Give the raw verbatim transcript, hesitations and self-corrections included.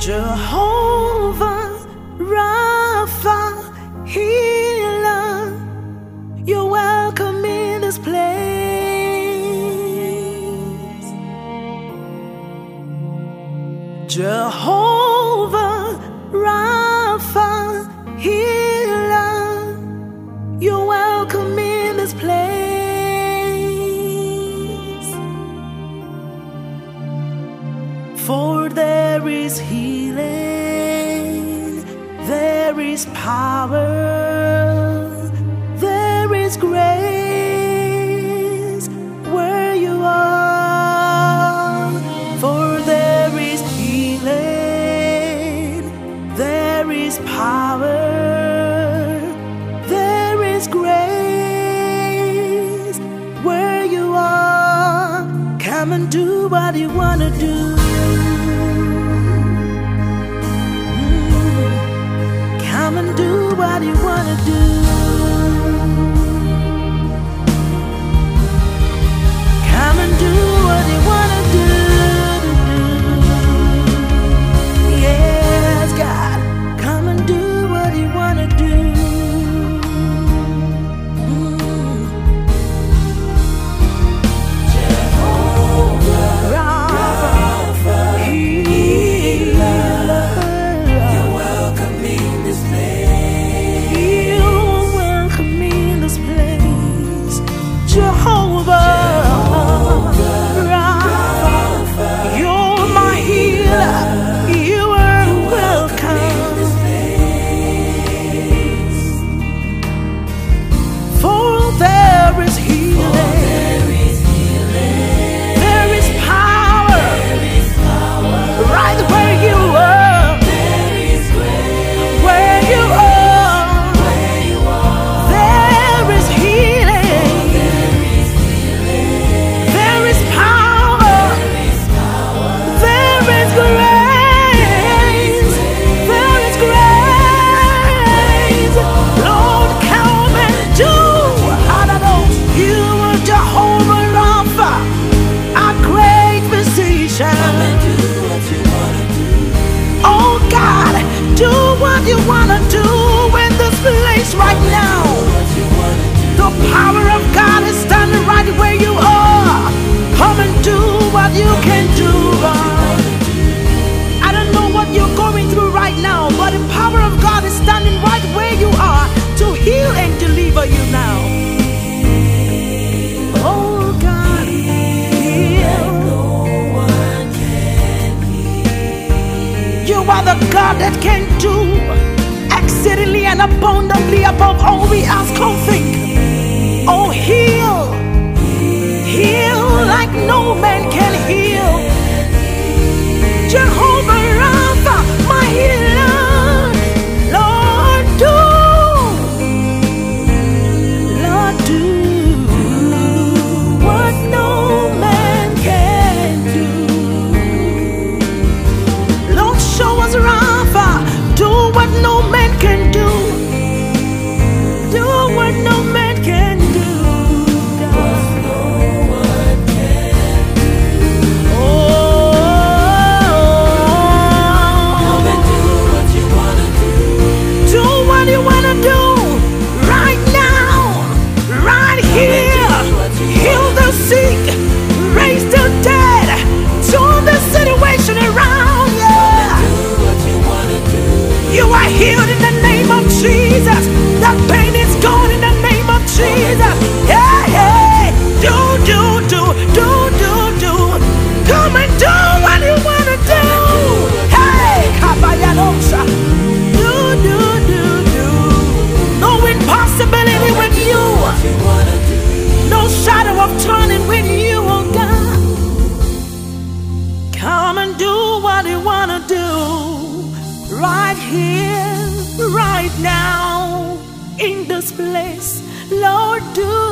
Jehovah Rapha, healer, you're welcome in this place. Jehovah Rapha, healer, you're welcome in this place. For there is healing, there is power, there is grace where you are. For there is healing, there is power, there is grace where you are. Come and do what you wanna do. Come and do what you wanna do. Come and do what you wanna do. Yes, God, come and do what you wanna do. Jehovah Rapha, healer, you're welcome in this place. You're welcome in this place. Jehovah Rapha, you're my healer. You are welcome in this place. For there is healing, there is power, right where you are, where you are. There is healing, there is power, there is grace, there is grace. Lord, come and do. I don't know. You are Jehovah Rapha, our great physician. Oh God, do what you wanna do in this place right now. The power of God is standing right where you are. Come and do what you can do. I don't know what you're going through right now, but the power of God is standing right where you are to heal and deliver you now. Oh God, heal. You are the God that can do exceedingly and abundantly above all we ask or think. Oh, heal, heal like no man can heal. Jehovah Rapha, my healer, Lord, do, Lord, do what no man can do. Lord, show us Rapha, do what no man can do. Do what no man can do. Oh, do what you wanna do right now, right here. Heal the sick, raise the dead, turn the situation around. Yeah, you are healed in the name of Jesus. That pain is gone in the name of Jesus. Yeah, yeah. Do, do, do, do, do, do. Come and do what you wanna do. Hey, Kabayadosa. Do, do, do, do. No impossibility with you. No shadow of turning with you, oh God. Come and do what you wanna do. Right here, right now, in this place. Lord, do